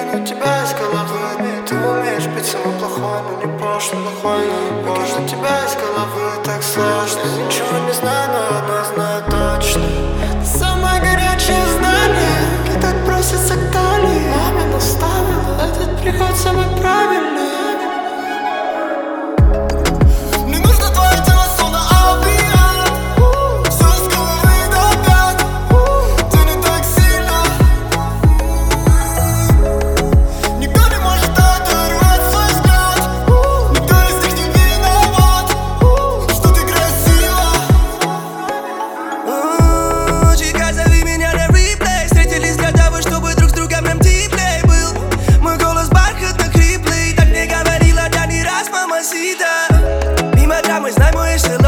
выкину тебя из головы. Ты умеешь быть самой плохой, но не пошлый, плохой, но не пошлый. Тебя из головы так сложно. Ничего не знаю, но одно знаю точно. Ты самое горячее знание, и так просится к талии. Мама наставила, этот приход самый правильный. Мимо драмы, знай мой эшелон.